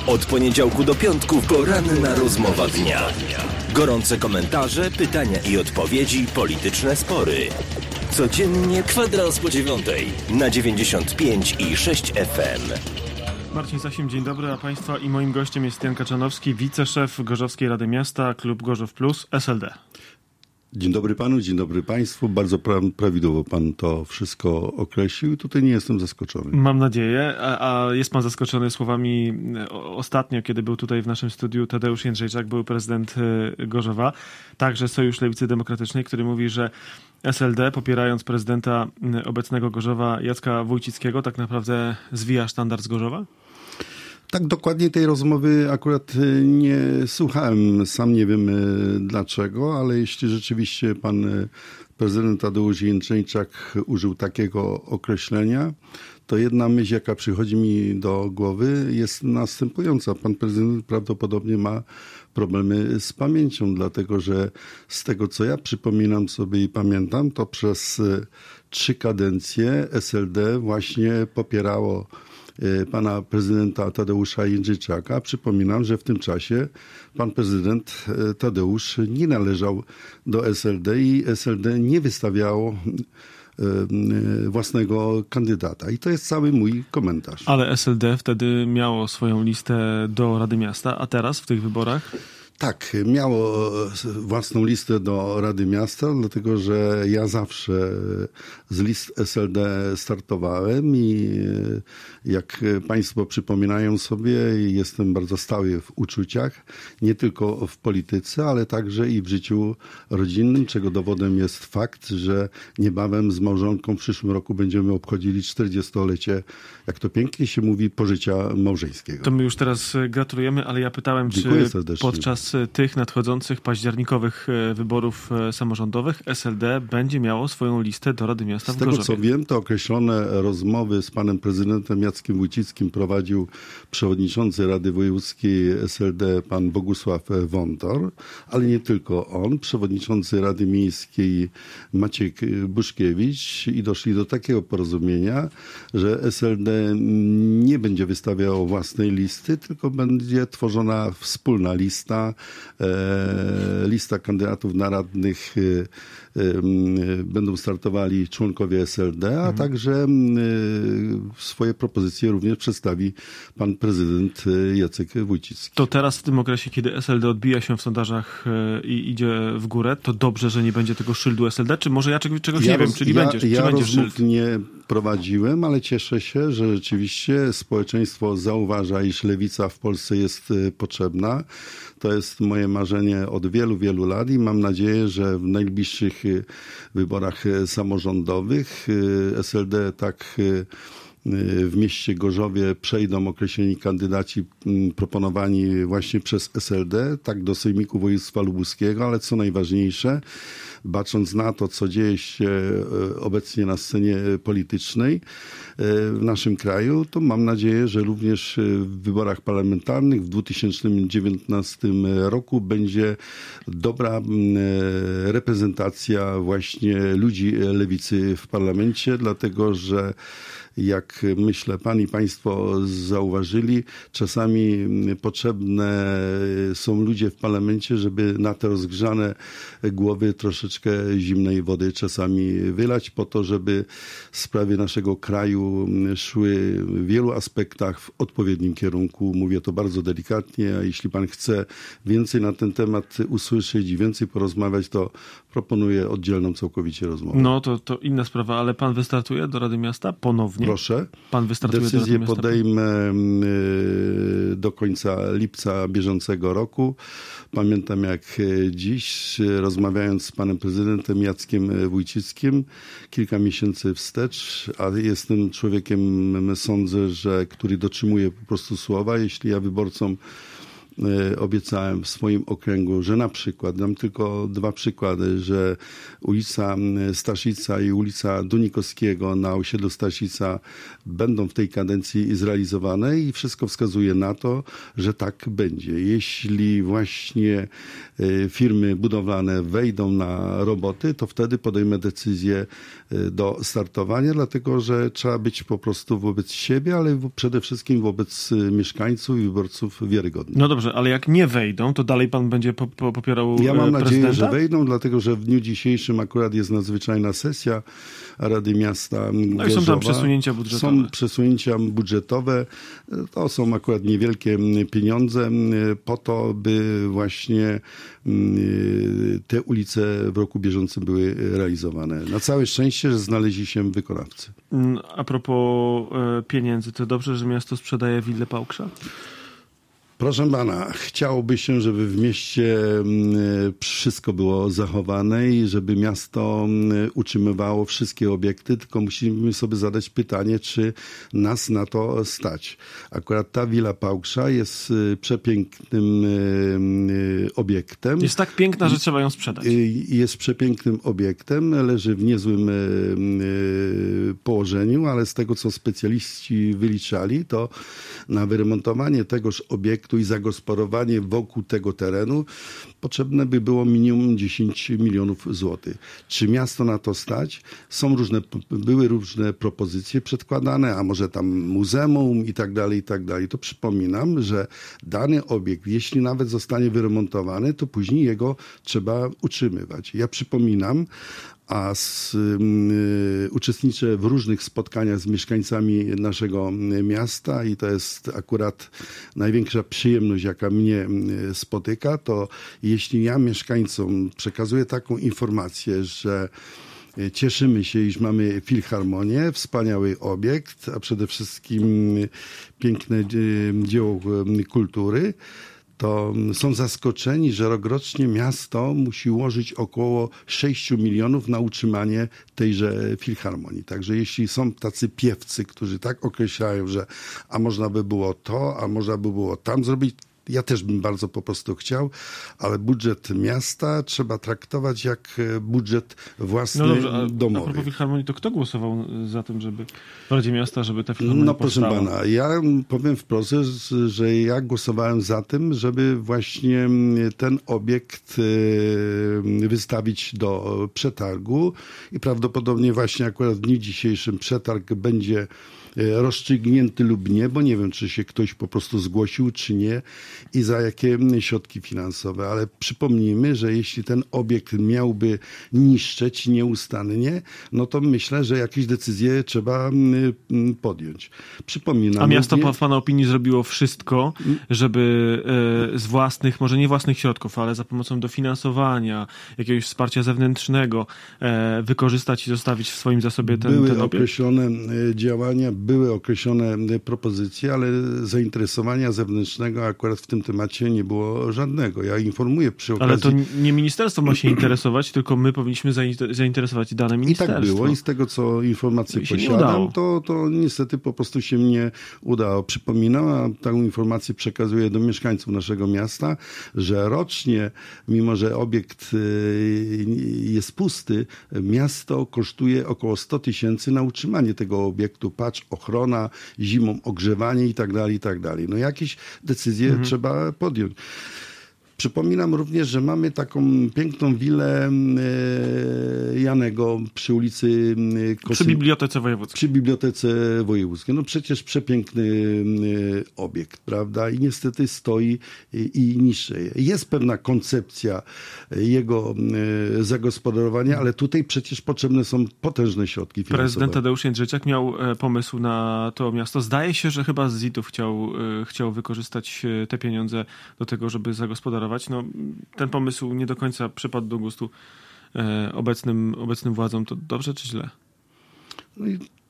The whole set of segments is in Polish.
Od poniedziałku do piątku poranna rozmowa dnia. Gorące komentarze, pytania i odpowiedzi, polityczne spory. Codziennie kwadrans po 9:00 na 95,6 FM. Marcin Sasim, dzień dobry, a Państwa i moim gościem jest Jan Kaczanowski, wiceszef Gorzowskiej Rady Miasta, Klub Gorzów Plus, SLD. Dzień dobry panu, dzień dobry państwu. Bardzo prawidłowo pan to wszystko określił. Tutaj nie jestem zaskoczony. Mam nadzieję. A jest pan zaskoczony słowami ostatnio, kiedy był tutaj w naszym studiu Tadeusz Jędrzejczak, był prezydent Gorzowa, także Sojusz Lewicy Demokratycznej, który mówi, że SLD, popierając prezydenta obecnego Gorzowa Jacka Wójcickiego, tak naprawdę zwija sztandar z Gorzowa? Tak dokładnie tej rozmowy akurat nie słuchałem. Sam nie wiem dlaczego, ale jeśli rzeczywiście pan prezydent Tadeusz Jędrzejczak użył takiego określenia, to jedna myśl, jaka przychodzi mi do głowy, jest następująca. Pan prezydent prawdopodobnie ma problemy z pamięcią, dlatego że z tego, co ja przypominam sobie i pamiętam, to przez 3 kadencje SLD właśnie popierało pana prezydenta Tadeusza Jędrzejczaka. Przypominam, że w tym czasie pan prezydent Tadeusz nie należał do SLD i SLD nie wystawiało własnego kandydata. I to jest cały mój komentarz. Ale SLD wtedy miało swoją listę do Rady Miasta, a teraz w tych wyborach? Tak, miało własną listę do Rady Miasta, dlatego że ja zawsze z list SLD startowałem i jak państwo przypominają sobie, jestem bardzo stały w uczuciach, nie tylko w polityce, ale także i w życiu rodzinnym, czego dowodem jest fakt, że niebawem z małżonką w przyszłym roku będziemy obchodzili 40-lecie, jak to pięknie się mówi, pożycia małżeńskiego. To my już teraz gratulujemy, ale ja pytałem, czy podczas tych nadchodzących październikowych wyborów samorządowych SLD będzie miało swoją listę do Rady Miasta w Gorzowie. Z tego co wiem, to określone rozmowy z panem prezydentem Jackiem Wójcickim prowadził przewodniczący Rady Wojewódzkiej SLD pan Bogusław Wątor, ale nie tylko on, przewodniczący Rady Miejskiej Maciek Buszkiewicz i doszli do takiego porozumienia, że SLD nie będzie wystawiało własnej listy, tylko będzie tworzona wspólna lista kandydatów na radnych, będą startowali członkowie SLD, a także swoje propozycje również przedstawi pan prezydent Jacek Wójcicki. To teraz w tym okresie, kiedy SLD odbija się w sondażach i idzie w górę, to dobrze, że nie będzie tego szyldu SLD? Czy może ja czegoś nie wiem, czyli będziesz? Ja będzie rozmów szyld? nie prowadziłem, ale cieszę się, że rzeczywiście społeczeństwo zauważa, iż lewica w Polsce jest potrzebna. To jest moje marzenie od wielu, wielu lat i mam nadzieję, że w najbliższych wyborach samorządowych SLD tak w mieście Gorzowie przejdą określeni kandydaci proponowani właśnie przez SLD, tak do Sejmiku Województwa Lubuskiego, ale co najważniejsze, bacząc na to, co dzieje się obecnie na scenie politycznej w naszym kraju, to mam nadzieję, że również w wyborach parlamentarnych w 2019 roku będzie dobra reprezentacja właśnie ludzi lewicy w parlamencie, dlatego że jak myślę, pan i państwo zauważyli, czasami potrzebne są ludzie w parlamencie, żeby na te rozgrzane głowy troszeczkę zimnej wody czasami wylać, po to, żeby sprawy naszego kraju szły w wielu aspektach w odpowiednim kierunku. Mówię to bardzo delikatnie, a jeśli pan chce więcej na ten temat usłyszeć i więcej porozmawiać, to proponuję oddzielną całkowicie rozmowę. No to inna sprawa, ale pan wystartuje do Rady Miasta ponownie? Proszę. Pan wystartuje do Rady Decyzję Miasta? podejmę do końca lipca bieżącego roku. Pamiętam jak dziś, rozmawiając z panem prezydentem Jackiem Wójcickim kilka miesięcy wstecz, ale jestem człowiekiem, sądzę, że który dotrzymuje po prostu słowa. Jeśli ja wyborcom obiecałem w swoim okręgu, że na przykład, dam tylko 2 przykłady, że ulica Staszica i ulica Dunikowskiego na osiedlu Staszica będą w tej kadencji zrealizowane i wszystko wskazuje na to, że tak będzie. Jeśli właśnie firmy budowlane wejdą na roboty, to wtedy podejmę decyzję do startowania, dlatego że trzeba być po prostu wobec siebie, ale przede wszystkim wobec mieszkańców i wyborców wiarygodny. No dobrze, ale jak nie wejdą, to dalej pan będzie popierał Ja mam prezydenta? nadzieję, że wejdą, dlatego że w dniu dzisiejszym akurat jest nadzwyczajna sesja Rady Miasta Gorzowa. No i są tam przesunięcia budżetowe. Są przesunięcia budżetowe. To są akurat niewielkie pieniądze po to, by właśnie te ulice w roku bieżącym były realizowane. Na całe szczęście, że znaleźli się wykonawcy. A propos pieniędzy, to dobrze, że miasto sprzedaje willę Pałksza? Proszę pana, chciałoby się, żeby w mieście wszystko było zachowane i żeby miasto utrzymywało wszystkie obiekty, tylko musimy sobie zadać pytanie, czy nas na to stać. Akurat ta willa Pałksza jest przepięknym obiektem. Jest tak piękna, że trzeba ją sprzedać. Jest przepięknym obiektem, leży w niezłym położeniu, ale z tego, co specjaliści wyliczali, to na wyremontowanie tegoż obiektu i zagospodarowanie wokół tego terenu potrzebne by było minimum 10 milionów złotych. Czy miasto na to stać? Były różne propozycje przedkładane, a może tam muzeum i tak dalej, i tak dalej. To przypominam, że dany obiekt, jeśli nawet zostanie wyremontowany, to później jego trzeba utrzymywać. Ja przypominam, uczestniczę w różnych spotkaniach z mieszkańcami naszego miasta i to jest akurat największa przyjemność, jaka mnie spotyka, to jeśli ja mieszkańcom przekazuję taką informację, że cieszymy się, iż mamy filharmonię, wspaniały obiekt, a przede wszystkim piękne dzieło kultury, to są zaskoczeni, że rokrocznie miasto musi łożyć około 6 milionów na utrzymanie tejże filharmonii. Także jeśli są tacy piewcy, którzy tak określają, że a można by było to, a można by było tam zrobić, ja też bym bardzo po prostu chciał, ale budżet miasta trzeba traktować jak budżet własny, domowy. A propos filharmonii, to kto głosował za tym, żeby w Radzie Miasta, żeby ta filharmonia powstała? Proszę pana, ja powiem wprost, że ja głosowałem za tym, żeby właśnie ten obiekt wystawić do przetargu i prawdopodobnie właśnie akurat w dniu dzisiejszym przetarg będzie rozstrzygnięty lub nie, bo nie wiem, czy się ktoś po prostu zgłosił, czy nie i za jakie środki finansowe. Ale przypomnijmy, że jeśli ten obiekt miałby niszczeć nieustannie, no to myślę, że jakieś decyzje trzeba podjąć. Przypominam. A miasto w pana opinii zrobiło wszystko, żeby z własnych, może nie własnych środków, ale za pomocą dofinansowania, jakiegoś wsparcia zewnętrznego wykorzystać i zostawić w swoim zasobie ten obiekt? Były określone działania, były określone propozycje, ale zainteresowania zewnętrznego akurat w tym temacie nie było żadnego. Ja informuję przy okazji... Ale to nie ministerstwo ma się interesować, tylko my powinniśmy zainteresować dane ministerstwo. I tak było. I z tego, co informacje posiadam, to niestety po prostu się nie udało. Przypominam, a taką informację przekazuję do mieszkańców naszego miasta, że rocznie, mimo że obiekt jest pusty, miasto kosztuje około 100 000 na utrzymanie tego obiektu. Patrz, ochrona, zimą ogrzewanie i tak dalej. No jakieś decyzje trzeba podjąć. Przypominam również, że mamy taką piękną willę Janego przy ulicy Przy Bibliotece Wojewódzkiej. Przy Bibliotece Wojewódzkiej. No przecież przepiękny obiekt, prawda? I niestety stoi i niszczeje. Jest pewna koncepcja jego zagospodarowania, ale tutaj przecież potrzebne są potężne środki finansowe. Prezydent Tadeusz Jędrzejczak miał pomysł na to miasto. Zdaje się, że chyba z ZIT-ów chciał wykorzystać te pieniądze do tego, żeby zagospodarować. No, ten pomysł nie do końca przypadł do gustu obecnym władzom. To dobrze czy źle? No i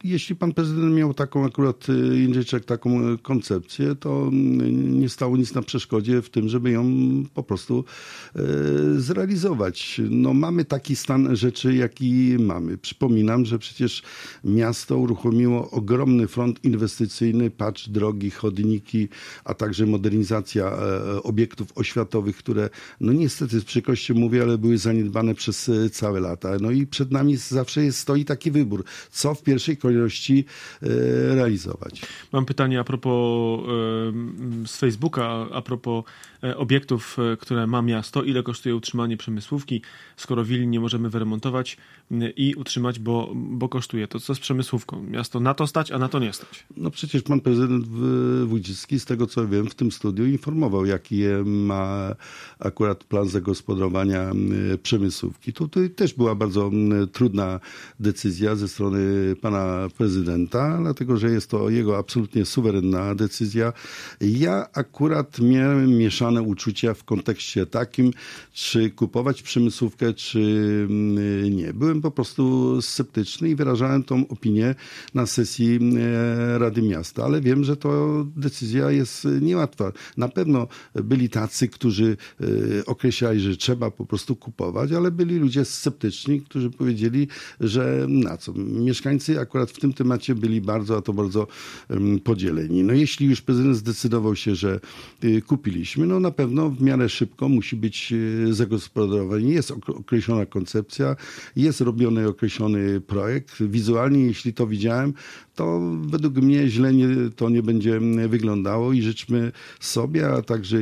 jeśli pan prezydent miał taką akurat Jędrzejczak taką koncepcję, to nie stało nic na przeszkodzie w tym, żeby ją po prostu zrealizować. No, mamy taki stan rzeczy, jaki mamy. Przypominam, że przecież miasto uruchomiło ogromny front inwestycyjny, patrz, drogi, chodniki, a także modernizacja obiektów oświatowych, które no niestety z przykrością mówię, ale były zaniedbane przez całe lata. No i przed nami zawsze stoi taki wybór, co w pierwszej kolejności realizować. Mam pytanie a propos z Facebooka, a propos obiektów, które ma miasto. Ile kosztuje utrzymanie przemysłówki, skoro willi nie możemy wyremontować i utrzymać, bo kosztuje. To co z przemysłówką? Miasto na to stać, a na to nie stać. No przecież pan prezydent Wójcicki, z tego co wiem, w tym studiu informował, jaki ma akurat plan zagospodarowania przemysłówki. Tutaj też była bardzo trudna decyzja ze strony pana prezydenta, dlatego że jest to jego absolutnie suwerenna decyzja. Ja akurat miałem mieszane uczucia w kontekście takim, czy kupować przemysłówkę, czy nie. Byłem po prostu sceptyczny i wyrażałem tą opinię na sesji Rady Miasta, ale wiem, że to decyzja jest niełatwa. Na pewno byli tacy, którzy określali, że trzeba po prostu kupować, ale byli ludzie sceptyczni, którzy powiedzieli, że na co. Mieszkańcy akurat w tym temacie byli bardzo, a to bardzo podzieleni. No jeśli już prezydent zdecydował się, że kupiliśmy, no na pewno w miarę szybko musi być zagospodarowanie. Jest określona koncepcja, jest robiony określony projekt. Wizualnie, jeśli to widziałem, to według mnie źle to nie będzie wyglądało i życzmy sobie, a także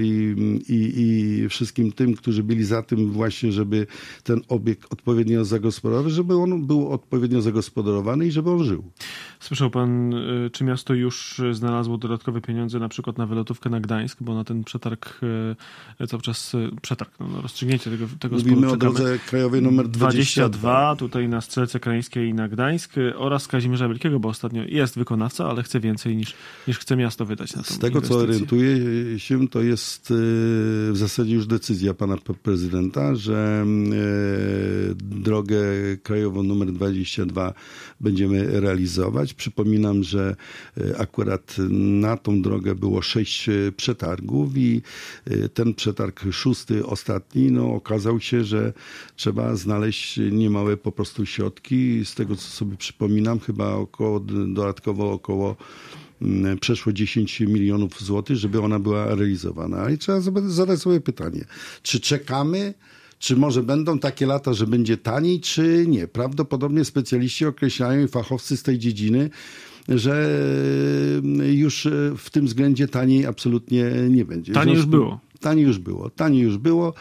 i wszystkim tym, którzy byli za tym właśnie, żeby ten obiekt odpowiednio zagospodarować, żeby on był odpowiednio zagospodarowany i żeby on żył. Słyszał pan, czy miasto już znalazło dodatkowe pieniądze na przykład na wylotówkę na Gdańsk, bo na ten przetarg cały czas rozstrzygnięcie tego Mówimy o drodze krajowej numer 22. Tutaj na Strzelce Krajeńskiej i na Gdańsk oraz Kazimierza Wielkiego, bo ostatnio jest wykonawca, ale chce więcej niż chce miasto wydać na tą Z tego, inwestycję. co orientuję się, to jest w zasadzie już decyzja pana prezydenta, że drogę krajową numer 22 będziemy realizować. Przypominam, że akurat na tą drogę było 6 przetargów i ten przetarg 6, ostatni, no okazał się, że trzeba znaleźć niemałe po prostu środki. Z tego, co sobie przypominam, chyba dodatkowo około przeszło 10 milionów złotych, żeby ona była realizowana. I trzeba zadać sobie pytanie, czy czekamy, czy może będą takie lata, że będzie taniej, czy nie. Prawdopodobnie specjaliści określają i fachowcy z tej dziedziny, że już w tym względzie taniej absolutnie nie będzie. Taniej już było.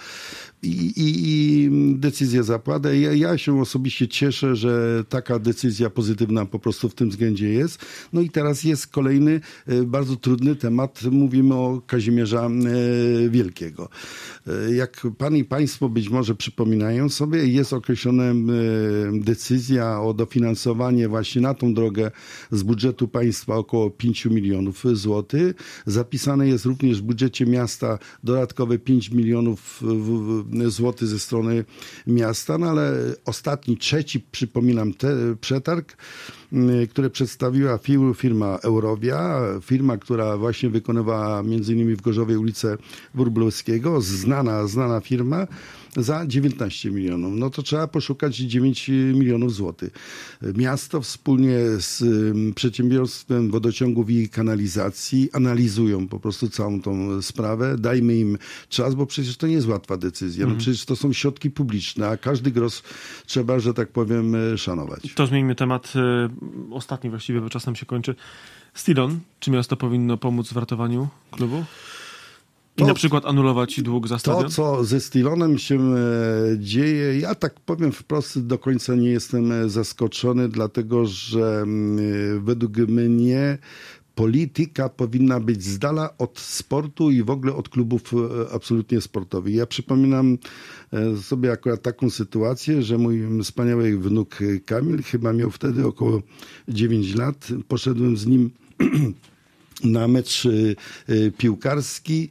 I decyzja zapada. Ja się osobiście cieszę, że taka decyzja pozytywna po prostu w tym względzie jest. No i teraz jest kolejny bardzo trudny temat. Mówimy o Kazimierza Wielkiego. Jak pan i państwo być może przypominają sobie, jest określona decyzja o dofinansowanie właśnie na tą drogę z budżetu państwa około 5 milionów złotych. Zapisane jest również w budżecie miasta dodatkowe 5 milionów złotych ze strony miasta, no ale ostatni, trzeci, przypominam, przetarg, który przedstawiła firma Eurovia, firma, która właśnie wykonywała między innymi w Gorzowie ulicę Wróblewskiego, znana firma, za 19 milionów. No to trzeba poszukać 9 milionów złotych. Miasto wspólnie z przedsiębiorstwem wodociągów i kanalizacji analizują po prostu całą tą sprawę. Dajmy im czas, bo przecież to nie jest łatwa decyzja. No przecież to są środki publiczne, a każdy grosz trzeba, że tak powiem, szanować. To zmieńmy temat ostatni właściwie, bo czas nam się kończy. Stillon. Czy miasto powinno pomóc w ratowaniu klubu? I na przykład anulować dług za stadion? To, co ze Stillonem się dzieje, ja tak powiem wprost, do końca nie jestem zaskoczony, dlatego że według mnie polityka powinna być z dala od sportu i w ogóle od klubów absolutnie sportowych. Ja przypominam sobie akurat taką sytuację, że mój wspaniały wnuk Kamil, chyba miał wtedy około 9 lat, poszedłem z nim na mecz piłkarski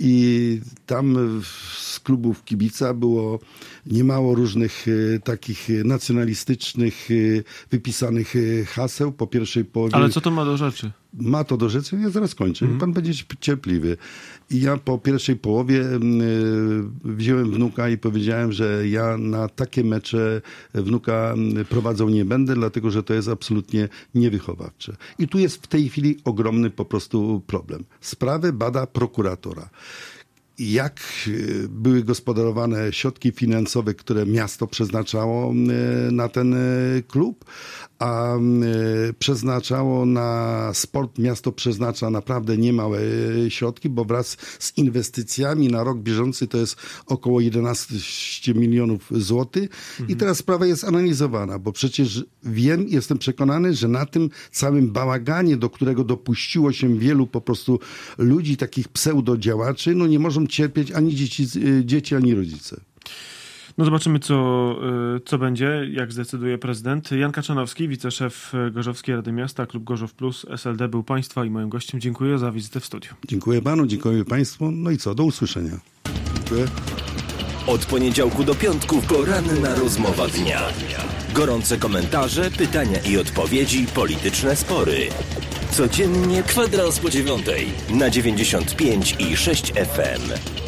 i tam z klubów kibica było niemało różnych takich nacjonalistycznych, wypisanych haseł po pierwszej połowie. Ale co to ma do rzeczy? Ma to do rzeczy, ja zaraz kończę. Pan będzie cierpliwy. I ja po pierwszej połowie wziąłem wnuka i powiedziałem, że ja na takie mecze wnuka prowadzą nie będę, dlatego że to jest absolutnie niewychowawcze. I tu jest w tej chwili ogromny po prostu problem. Sprawę bada prokuratora. Jak były gospodarowane środki finansowe, które miasto przeznaczało na ten klub, a przeznaczało na sport, miasto przeznacza naprawdę niemałe środki, bo wraz z inwestycjami na rok bieżący to jest około 11 milionów złotych. I teraz sprawa jest analizowana, bo przecież wiem, jestem przekonany, że na tym całym bałaganie, do którego dopuściło się wielu po prostu ludzi, takich pseudodziałaczy, no nie mogą cierpieć ani dzieci, ani rodzice. No zobaczymy, co będzie, jak zdecyduje prezydent. Jan Kaczanowski, wiceszef Gorzowskiej Rady Miasta, Klub Gorzów Plus, SLD, był państwa i moim gościem. Dziękuję za wizytę w studiu. Dziękuję panu, dziękuję państwu. No i co, do usłyszenia. Dziękuję. Od poniedziałku do piątku poranna rozmowa dnia. Gorące komentarze, pytania i odpowiedzi, polityczne spory. Codziennie kwadrans po 9 na 95,6 FM.